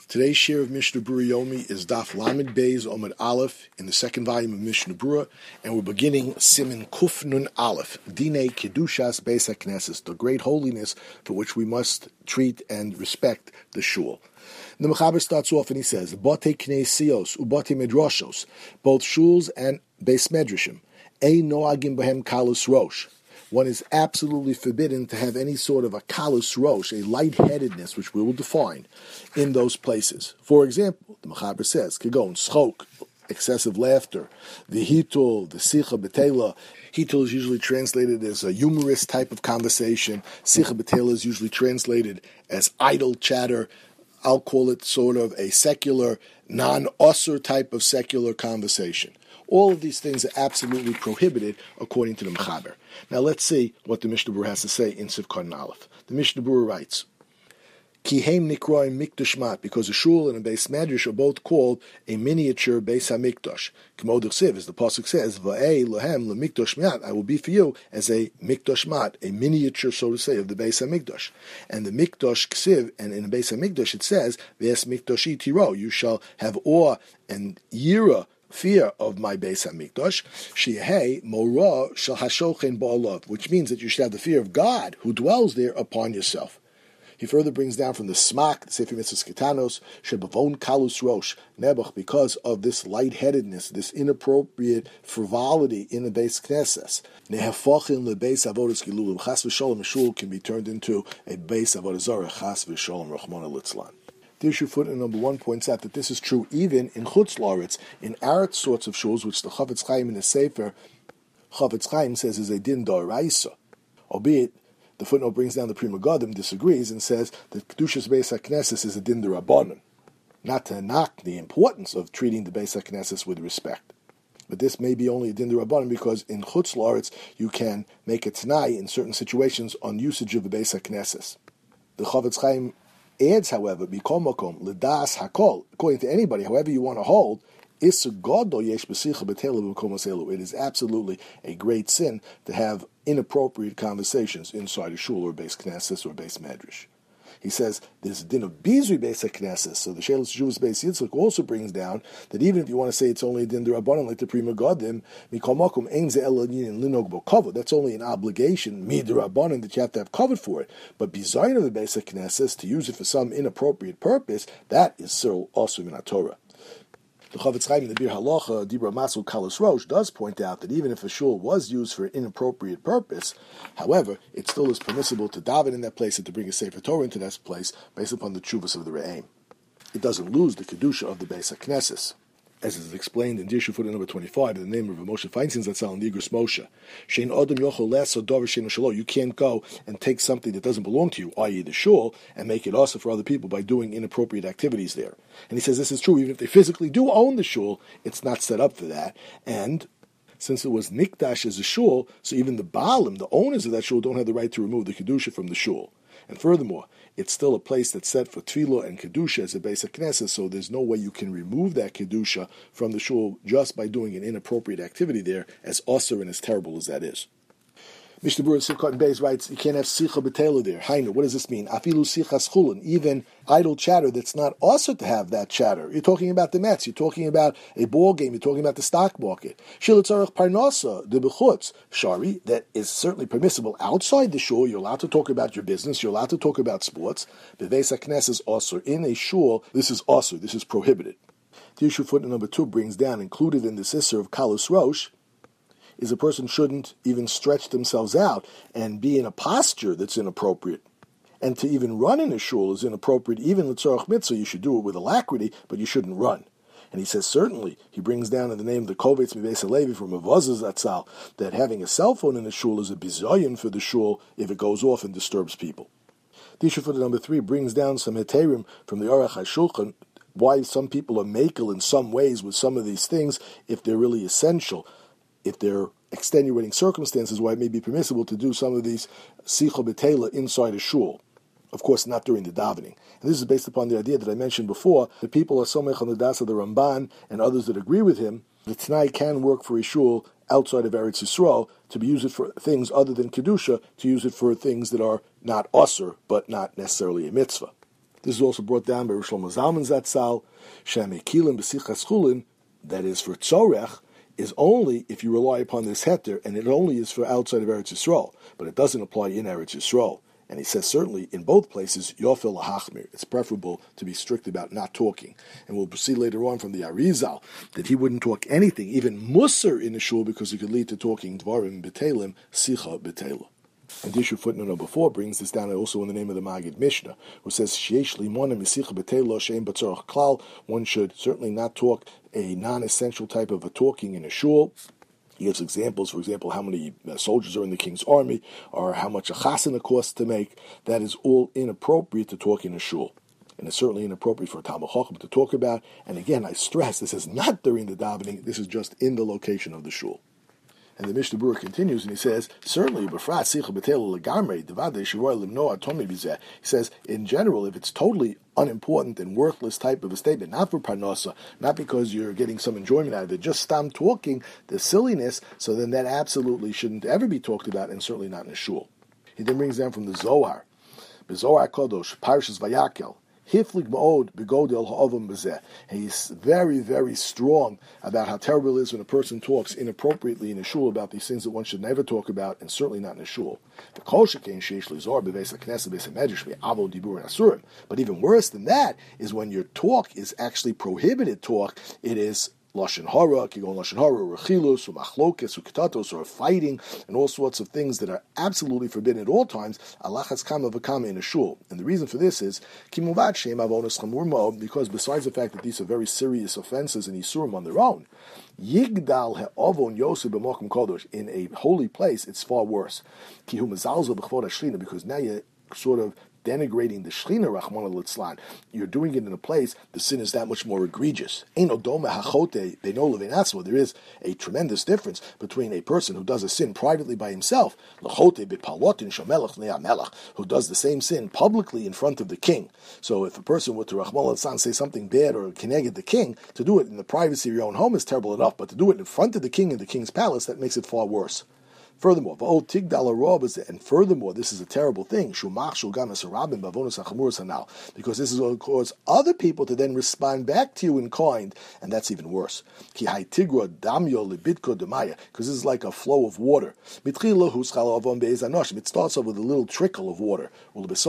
Today's share of Mishnah Berurah Yomi is Daf Lamed Beis Omid Aleph in the second volume of Mishnah Berurah, and we're beginning Siman Kuf Nun Aleph, Dinei Kedushas Beis HaKnesses, the great holiness for which we must treat and respect the shul. The Mechaber starts off and he says, Bate Knesios Ubate Medrashos, both shuls and Beis Medrashim, Ein Noagim Behem Kalus Rosh. One is absolutely forbidden to have any sort of a kalus rosh, a lightheadedness, which we will define, in those places. For example, the Mechaber says, Kegon, schok, excessive laughter, the hitul, the sicha betela. Hitul is usually translated as a humorous type of conversation. Sicha betela is usually translated as idle chatter. I'll call it sort of a secular, non-usser type of secular conversation. All of these things are absolutely prohibited according to the Mechaber. Now let's see what the Mishnah Berurah has to say in Sivkon Aleph. The Mishnah Berurah writes, Kihem nikroim mikdash mat, because a shul and a Beis Medrash are both called a miniature Beis HaMikdash. K'mod Chsiv, as the pasuk says, Va'ei lohem lemikdash mat, I will be for you as a mikdash mat, a miniature, so to say, of the Beis HaMikdash. And the mikdash Chsiv, and in the Beis HaMikdash it says, Ve'es mikdashi tiro, you shall have awe and yira, fear of my Beis HaMikdash, Shehei Morah Shel Hashochen Ba'alav, which means that you should have the fear of God who dwells there upon yourself. He further brings down from the Smak, the Sefer Mitzvos Ketanos, Shebavon Kalus Rosh, Nebuch, because of this lightheadedness, this inappropriate frivolity in the Beis Knesses. Nehafochin leBeis Avodas Gilulim, Chas v'Sholom, shul can be turned into a Beis Avodah Zarah, Chas v'Sholom, Rachmana litzlan. The issue footnote number 1 points out that this is true even in Chutz La'aretz, in Aretz sorts of shuls, which the Chafetz Chaim in the Sefer Chafetz Chaim says is a din d'oraisa. Albeit, the footnote brings down the Pri Megadim, disagrees, and says that Kedushas Beis HaKnesses is a din d'Rabbanan. Not to knock the importance of treating the Beis HaKnesses with respect. But this may be only a din d'Rabbanan because in Chutz La'aretz you can make a t'nai in certain situations on usage of the Beis HaKnesses. The Chafetz Chaim adds, however, Bikol Makom, L'das Hakol, according to anybody, however you want to hold, it is absolutely a great sin to have inappropriate conversations inside a shul or Beis Knesses or Beis Medrash. He says there's a din of Bizri Beis HaKnesses, so the Shelos Shuvas Beis Yitzchak also brings down that even if you want to say it's only a din d'Rabbanan like the Pri Megadim, Mikol Makom Ein Ze Ela Yin Linog Bo Kavod, that's only an obligation, Mi d'Rabbanan, that you have to have covered for it. But Bizayin of the Beis HaKnesses, to use it for some inappropriate purpose, that is still also in Torah. The Chafetz Chaim in the Bir Halacha, Dibra Masul Kalus Rosh, does point out that even if a shul was used for an inappropriate purpose, however, it still is permissible to daven in that place and to bring a Sefer Torah into that place based upon the tshuvas of the Re'im. It doesn't lose the Kedusha of the Beis HaKnesses. As is explained in Dirshu Footnote number 25, in the name of Moshe Feinstein Zatzal and the Igros Moshe, Shein Odom Yochel Les Dover Shein Shalo, you can't go and take something that doesn't belong to you, i.e. the shul, and make it also for other people by doing inappropriate activities there. And he says this is true, even if they physically do own the shul, it's not set up for that. And since it was Nikdash as a shul, so even the Baalim, the owners of that shul, don't have the right to remove the Kedusha from the shul. And furthermore, it's still a place that's set for Tefillah and Kedusha as a Beis HaKnesses, so there's no way you can remove that Kedusha from the shul just by doing an inappropriate activity there, as usher and as terrible as that is. Mishnah Berurah Sivkot Beis writes, you can't have sicha betela there. Hainu, what does this mean? Afilu sichas chulin, even idle chatter that's not also to have that chatter. You're talking about the Mets, you're talking about a ball game, you're talking about the stock market. Shilitzarech parnasa, the bechutz, shari, that is certainly permissible outside the shul. You're allowed to talk about your business, you're allowed to talk about sports. Beis HaKnesses is also in a shul, this is also, this is prohibited. The issue footnote number 2 brings down, included in this issur of Kalus Rosh, is a person shouldn't even stretch themselves out and be in a posture that's inappropriate. And to even run in a shul is inappropriate. Even l'tzorach mitzvah, you should do it with alacrity, but you shouldn't run. And he says, certainly, he brings down in the name of the Kovetz Mibeis HaLevi from Avazaz Zatzal, that having a cell phone in the shul is a bizayon for the shul if it goes off and disturbs people. The issue for the number 3 brings down some heterim from the Aruch HaShulchan, why some people are makel in some ways with some of these things if they're really essential. If there are extenuating circumstances why it may be permissible to do some of these sicha betela inside a shul. Of course, not during the davening. And this is based upon the idea that I mentioned before, that people are somech on the das of the Ramban and others that agree with him, the Tanai can work for a shul outside of Eretz Yisrael to be used for things other than Kedusha, to use it for things that are not usr, but not necessarily a mitzvah. This is also brought down by Rosh Shlomo Zalman Zatzal, Shamekilim B'sichas Chulin, that is for Tzorech, is only if you rely upon this heter, and it only is for outside of Eretz Yisrael, but it doesn't apply in Eretz Yisrael. And he says certainly in both places, Yofel lahachmir. It's preferable to be strict about not talking. And we'll see later on from the Arizal that he wouldn't talk anything, even musar in the shul, because it could lead to talking dvarim betelim, sicha betela. And issue footnote number 4 brings this down also in the name of the Maggid Mishnah, who says, Sheyesh limona misicha betela she'em batzorach klal. One should certainly not talk a non-essential type of a talking in a shul. He gives examples, for example, how many soldiers are in the king's army, or how much a chasana costs to make. That is all inappropriate to talk in a shul. And it's certainly inappropriate for a Talmud Chacham to talk about. And again, I stress, this is not during the davening, this is just in the location of the shul. And the Mishnah Berurah continues, and he says, certainly, he says, in general, if it's totally unimportant and worthless type of a statement, not for parnasa, not because you're getting some enjoyment out of it, just stop talking, the silliness, so then that absolutely shouldn't ever be talked about, and certainly not in a shul. He then brings down from the Zohar, Zohar Kodosh, Parshas Vayakel, Hiflik ma'od begodel ha'ovam bezeh. He's very, very strong about how terrible it is when a person talks inappropriately in a shul about these things that one should never talk about, and certainly not in a shul. But even worse than that is when your talk is actually prohibited talk. It is Lashon Hara, Kigon Lashon Hara, or Rechilus, or Machlokes, or Kitatos, or fighting, and all sorts of things that are absolutely forbidden at all times, Alachas Kama V'Kama in a shul. And the reason for this is, Kimuvat Shem Avonos Chamur Mo, because besides the fact that these are very serious offenses and Yisurim on their own, Yigdal He'ovon Yosef B'Mokum Kodosh, in a holy place, it's far worse. Ki Hu Mezalzel B'Chvod HaShlina, because now you're sort of denigrating the Shechina Rachmana Litzlan. You're doing it in a place, the sin is that much more egregious. There is a tremendous difference between a person who does a sin privately by himself, who does the same sin publicly in front of the king. So if a person were to Rachmana Litzlan say something bad or keneged the king, to do it in the privacy of your own home is terrible enough, but to do it in front of the king in the king's palace, that makes it far worse. Furthermore, and furthermore, this is a terrible thing, because this is going to cause other people to then respond back to you in kind, and that's even worse. Because this is like a flow of water. It starts off with a little trickle of water. Because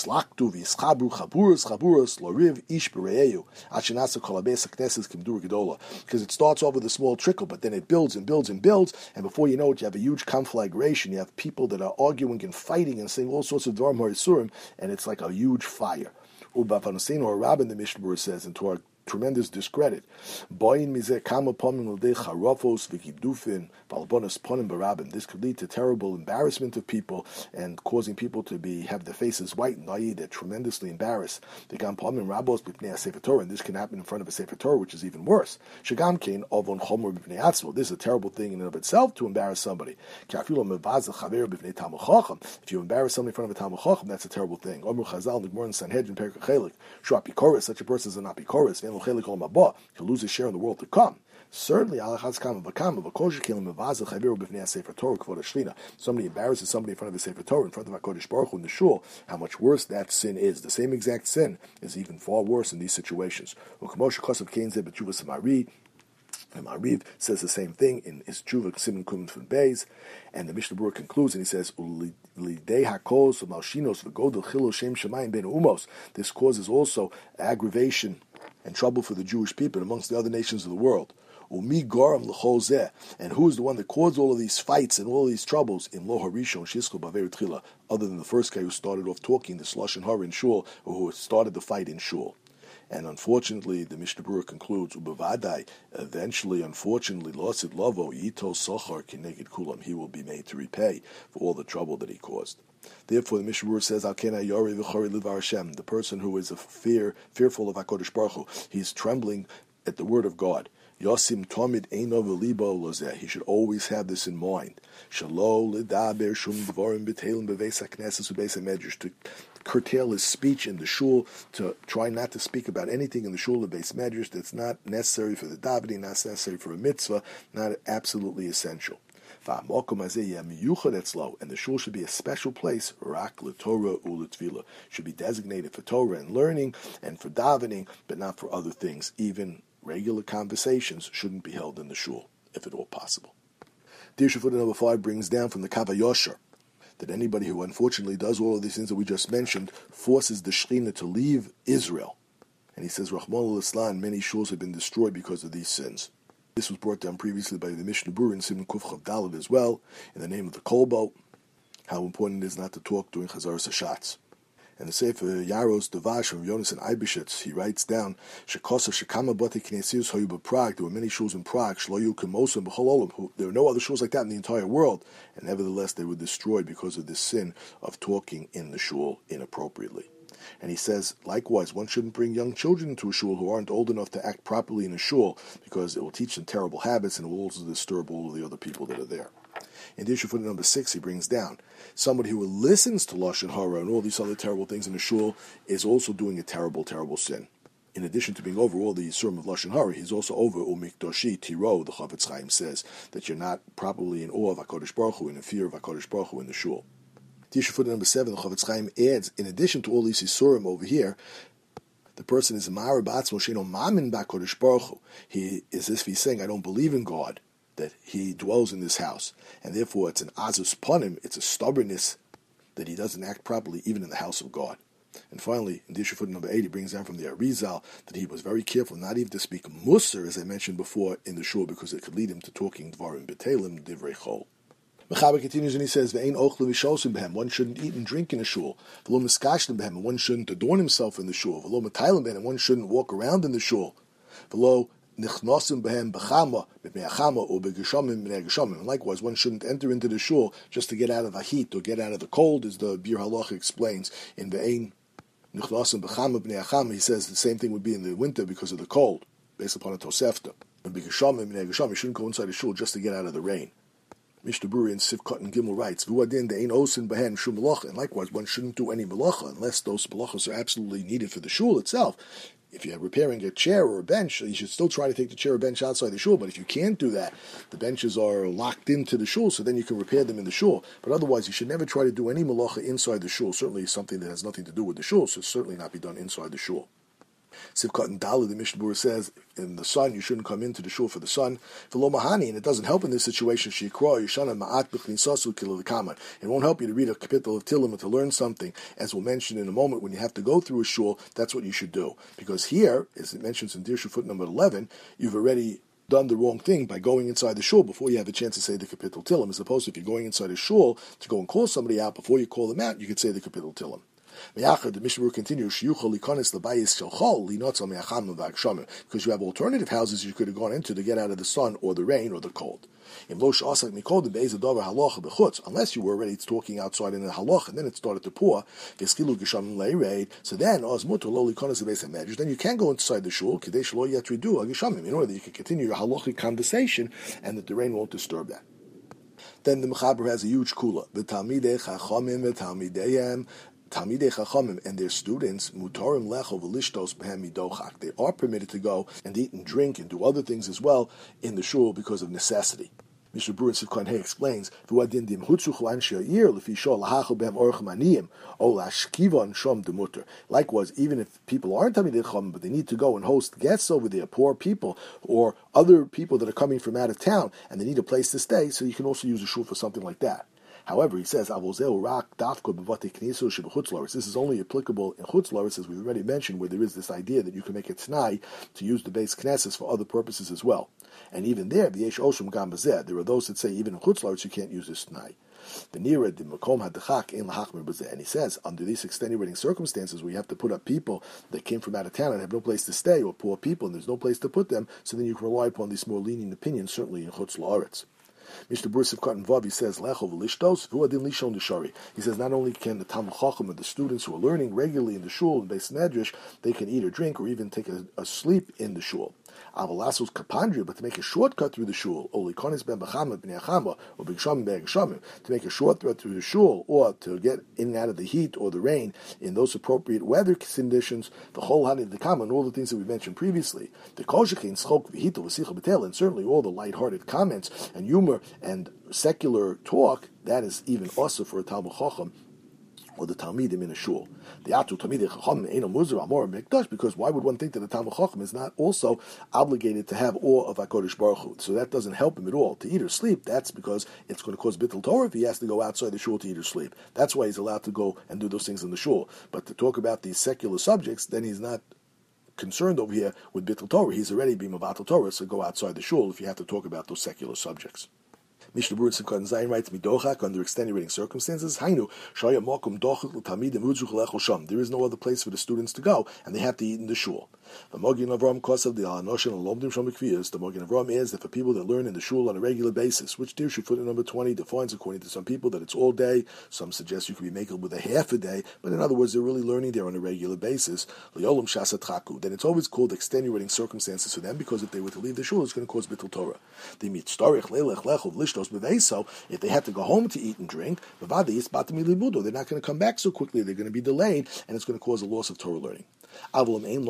it starts off with a small trickle, but then it builds and builds and builds, and before you know it, you have a huge conflagration. You have people that are arguing and fighting and saying all sorts of Dvarim Harisurim, and it's like a huge fire. Ubavanoseno, or Rabin, the Mishnah Berurah says, and to our tremendous discredit, this could lead to terrible embarrassment of people and causing people to have their faces whitened, i.e. they're tremendously embarrassed. And this can happen in front of a Sefer Torah, which is even worse. This is a terrible thing in and of itself, to embarrass somebody. If you embarrass somebody in front of a Talmud Chacham, that's a terrible thing. Such a person is not Apikoros, he'll lose his share in the world to come. Certainly, somebody embarrasses somebody in front of a Sefer Torah, in front of HaKadosh Baruch Hu in the shul, how much worse that sin is. The same exact sin is even far worse in these situations. And Mariv says the same thing in his Tshuva Siman Kumin from Beis, and the Mishnah Berurah concludes and he says, this causes also aggravation and trouble for the Jewish people amongst the other nations of the world. And who is the one that caused all of these fights and all of these troubles in Lo Harishon Shizko Baver Tchila, other than the first guy who started off talking this Lashon Hara in Shul, or who started the fight in Shul. And unfortunately, the Mishnah Berurah concludes, Ubavadai, eventually, unfortunately, Losid Lovo, Yito Sochar Kineged Kulam, he will be made to repay for all the trouble that he caused. Therefore, the Mishnah Berurah says, Alkena Yori V'chori Livar Hashem, the person who is fearful of HaKadosh Baruch Hu, he's trembling at the word of God. Yosim Tomid Eino V'libo Lozeh, he should always have this in mind. Shalo Lidaber Shum Dvorim B'Teilim B'Veis HaKnesses U'Beis HaMedrash, to curtail his speech in the shul, to try not to speak about anything in the shul of Beis Medrash that's not necessary for the davening, not necessary for a mitzvah, not absolutely essential. And the shul should be a special place, rak l'Torah u'l'tefillah, should be designated for Torah and learning and for davening, but not for other things. Even regular conversations shouldn't be held in the shul, if at all possible. Dirshu footnote number 5 brings down from the Kav HaYosher that anybody who unfortunately does all of these things that we just mentioned forces the Shekhinah to leave Israel. And he says, Rahman al-Islam, many shuls have been destroyed because of these sins. This was brought down previously by the Mishnah Berurah in Simon Kuf Chav Daled as well, in the name of the Kolbo, how important it is not to talk during Chazaras HaShatz. And the Sefer Yaros Devash from Yonas and Eibishitz, he writes down, Shekosa Shekama Bate Knesius Hoyu Prague. There were many shuls in Prague. Shloyu Kemosim B'chol Olam. There were no other shuls like that in the entire world, and nevertheless they were destroyed because of this sin of talking in the shul inappropriately. And he says, likewise, one shouldn't bring young children into a shul who aren't old enough to act properly in a shul, because it will teach them terrible habits and it will also disturb all of the other people that are there. In Dirshu footnote number 6, he brings down, somebody who listens to Lashon Hara and all these other terrible things in the shul is also doing a terrible, terrible sin. In addition to being over all the Yisurim of Lashon Hara, he's also over Umikdoshi Tiro, the Chavetz Chaim says, that you're not properly in awe of HaKadosh Baruch Hu, in the fear of HaKadosh Baruch Hu in the shul. Dirshu footnote number 7, the Chavetz Chaim adds, in addition to all these Yisurim over here, the person is Ma'ar B'atzmo Sheino Mamin B'HaKadosh Baruch Hu. He is as if he's saying, I don't believe in God, that he dwells in this house, and therefore it's an azus panim, it's a stubbornness that he doesn't act properly even in the house of God. And finally, in Dirshu footnote number 8, he brings down from the Arizal that he was very careful not even to speak musar, as I mentioned before, in the shul, because it could lead him to talking dvarim betelim, divrei chol. Mechaber continues and he says, "Ve'ein ochlu v'shosim behem." One shouldn't eat and drink in a shul. V'lo miskashlim behem, and one shouldn't adorn himself in the shul. V'lo metaylim behem, and one shouldn't walk around in the shul. V'lo nichnosim behem b'chama b'mei achama or b'geshamim b'nei geshamim. And likewise, one shouldn't enter into the shul just to get out of the heat or get out of the cold, as the Bir Halacha explains in Ve'ein nichnosim b'chama b'nei achama. He says the same thing would be in the winter because of the cold, based upon a Tosefta. And b'geshamim b'nei geshamim, you shouldn't go inside the shul just to get out of the rain. Mishnah Berurah in Sivkot and Gimel writes, "V'uadin de'ein osin behen shum malacha." And likewise, one shouldn't do any malacha unless those malachas are absolutely needed for the shul itself. If you're repairing a chair or a bench, you should still try to take the chair or bench outside the shul. But if you can't do that, the benches are locked into the shul, so then you can repair them in the shul. But otherwise, you should never try to do any malacha inside the shul. Certainly something that has nothing to do with the shul, so certainly not be done inside the shul. Sivkot and Dalit, the Mishnah Berurah says, in the sun, you shouldn't come into the shul for the sun. V'lo mahani, and it doesn't help in this situation. Shikra yishana ma'at b'chnisasu kilul kaman. It won't help you to read a kapitel of Tillim and to learn something, as we'll mention in a moment. When you have to go through a shul, that's what you should do. Because here, as it mentions in Dirshu foot number 11, you've already done the wrong thing by going inside the shul before you have a chance to say the kapitel Tillim. As opposed to if you're going inside a shul to go and call somebody out, before you call them out, you could say the kapitel Tillim. The Mishnah Berurah continues, because you have alternative houses you could have gone into to get out of the sun or the rain or the cold. Unless you were already talking outside in the halach and then it started to pour, so then then you can go inside the shul in order that you can continue your halachic conversation and that the rain won't disturb that. Then the Mechaber has a huge kula. Talmidei Chachamim and their students, mutarim lecho v'lishtos behem midochak. They are permitted to go and eat and drink and do other things as well in the shul because of necessity. Mishnah Berurah in Sivkot Hey explains, likewise, even if people aren't Talmidei Chachamim, but they need to go and host guests over there, poor people, or other people that are coming from out of town, and they need a place to stay, so you can also use a shul for something like that. However, he says, this is only applicable in Chutz La'aretz, as we've already mentioned, where there is this idea that you can make a t'nai to use the Beis Knesses for other purposes as well. And even there, there are those that say even in Chutz La'aretz you can't use this t'nai. And he says, under these extenuating circumstances where you have to put up people that came from out of town and have no place to stay, or poor people and there's no place to put them, so then you can rely upon these more lenient opinions, certainly in Chutz La'aretz. Mishnah Berurah Sivkot and Vav, he says, Lecho v'lishtos v'uadin lishon d'shari. He says, not only can the Talmid Chacham and the students who are learning regularly in the shul and Beis Medrash, they can eat or drink or even take a sleep in the shul. Avalasus kapandria, but to make a shortcut through the shul, or likonis ben b'chama b'nei achama, or b'gshamim ben gshamim, to make a shortcut through the shul, or to get in and out of the heat or the rain in those appropriate weather conditions, the whole honey, the common, all the things that we mentioned previously, the koshekin schok v'hito v'sicha b'tel, and certainly all the lighthearted comments and humor and secular talk, that is even also for a Talmud Chacham or the Talmidim in a shul. The Atu Talmidei Chacham Eino Muzar Amor Mikdash, because why would one think that a Talmud Chacham is not also obligated to have awe of HaKadosh Baruch Hu? So that doesn't help him at all. To eat or sleep, that's because it's going to cause Bittul Torah if he has to go outside the shul to eat or sleep. That's why he's allowed to go and do those things in the shul. But to talk about these secular subjects, then he's not concerned over here with Bittul Torah. He's already been Mavatal Torah, so go outside the shul if you have to talk about those secular subjects. Mishnah Berurah Simchat Zayin writes, "Midochak, under extenuating circumstances, Hainu Shaya Mokum Dochak L'Talmidim Udzuch Lechol Sham. There is no other place for the students to go, and they have to eat in the shul. The Mogen Avram Kosav the Alanoshin and Lomdim Shom Mikviyas. The Mogen Avram is that for people that learn in the shul on a regular basis, which Dirshu footnote number 20 defines according to some people that it's all day. Some suggest you could be making with a half a day, but in other words, they're really learning there on a regular basis. Liolum Shasat Chaku. Then it's always called extenuating circumstances for them, because if they were to leave the shul, it's going to cause Bittul Torah. They meet Storich Leilech Lechov Lishtos Beveso. If they have to go home to eat and drink, they're not going to come back so quickly. They're going to be delayed, and it's going to cause a loss of Torah learning. But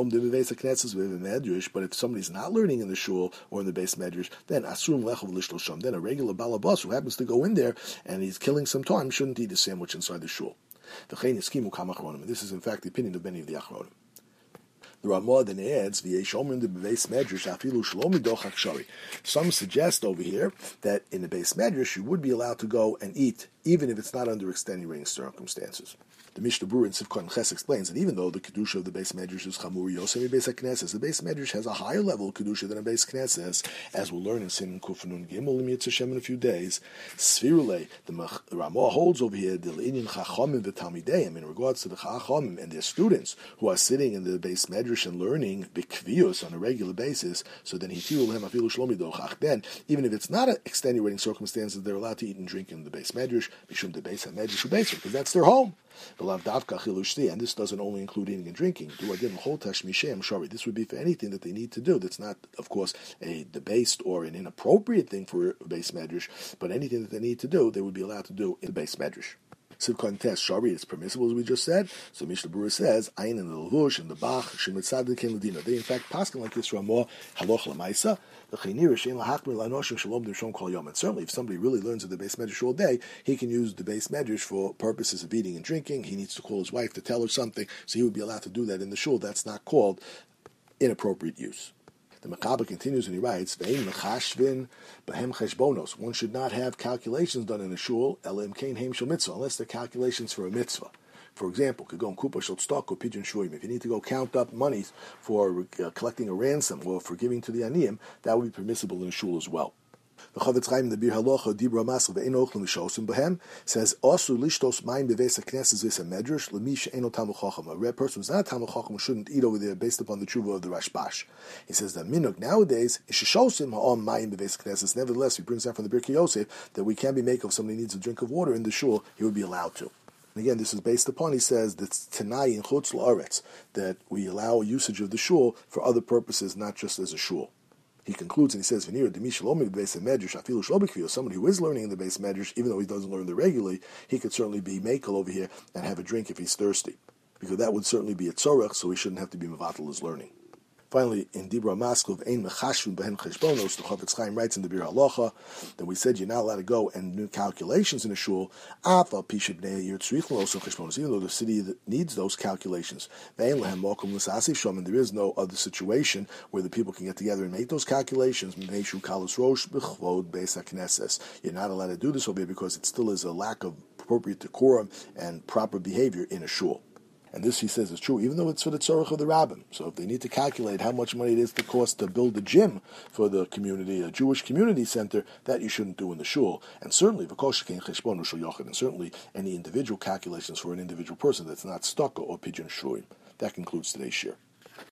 if somebody's not learning in the shul or in the base medrash, then then a regular balabas who happens to go in there and he's killing some time shouldn't eat a sandwich inside the shul. And this is in fact the opinion of many of the Achronim. The Ramah then adds, some suggest over here that in the base medrash you would be allowed to go and eat, even if it's not under extenuating circumstances. The Mishnah Berurah in Sivkot Ches explains that even though the Kedusha of the base medrash is Chamur Yosef Beis HaKnesses, the base medrash has a higher level of Kedusha than a base Knesses, as we'll learn in Siman Kuf Nun Gimel Mitzvah Hashem in a few days. Svirule, the Ramah holds over here, the Inyan Chachamim v'Talmideim, in regards to the Chachamim and their students who are sitting in the base medrash and learning B'Kvius on a regular basis, so then Hitirul Hem Afilu Shlomi Dochach, then, even if it's not extenuating circumstances, they're allowed to eat and drink in the base medrash, Bishum the base HaMedrash U'Beis, because that's their home. And this doesn't only include eating and drinking. This would be for anything that they need to do. That's not, of course, a debased or an inappropriate thing for a base medrash, but anything that they need to do, they would be allowed to do in the base medrash. Sivkot Tes Shari is permissible, as we just said. So Mishnah Berurah says, Ayin and the Levush and the Bach, Shemitzadik and Ladina. They in fact paskin like this Ramah Haloch Lamaisa. And certainly, if somebody really learns of the base medrash all day, he can use the base medrash for purposes of eating and drinking. He needs to call his wife to tell her something, so he would be allowed to do that in the shul. That's not called inappropriate use. The Mechaber continues and he writes, one should not have calculations done in a shul, unless they're calculations for a mitzvah. For example, could go in kupa shel stock or pigeon shuim. If you need to go count up monies for collecting a ransom or for giving to the aniyim, that would be permissible in a shul as well. The Chavetz Chaim in the Bir Halacha Dibra Masel ve'eno ochlim v'shosim b'hem says also lishtos mayim beveis haknesses vis hamedrash lemi she'eno talmud chacham. A person who's not a talmud chacham shouldn't eat over there based upon the tshuva of the Rashbash. He says that minuk nowadays is sheshosim ha'om mayim beveis haknesses. Nevertheless, he brings out from the Birkei Yosef that we can be make of somebody needs a drink of water in the shul, he would be allowed to. And again, this is based upon, he says, that Tanai in Chutz La'aretz, that we allow usage of the shul for other purposes, not just as a shul. He concludes and he says, somebody who is learning in the base medrash, even though he doesn't learn the regularly, he could certainly be makel over here and have a drink if he's thirsty. Because that would certainly be a tzorach, so he shouldn't have to be mevatel his learning. Finally, in Dibra Maskov, Ein Mechashvin Behen Cheshbonos, the Chavetz Chaim writes in the Bir Halacha that we said you're not allowed to go and do calculations in a shul, even though the city needs those calculations. And there is no other situation where the people can get together and make those calculations. You're not allowed to do this over here because it still is a lack of appropriate decorum and proper behavior in a shul. And this, he says, is true, even though it's for the tzorach of the rabbin. So if they need to calculate how much money it is to cost to build a gym for the community, a Jewish community center, that you shouldn't do in the shul. And certainly, and certainly any individual calculations for an individual person that's not stuck or pigeon shuim. That concludes today's shir.